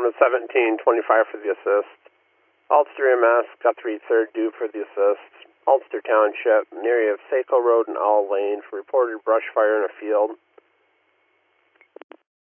Diamond 1725 for the assist. Ulster EMS, Guthrie 3rd due for the assist. Ulster Township, an area of Saco Road and Owl Lane for reported brush fire in a field.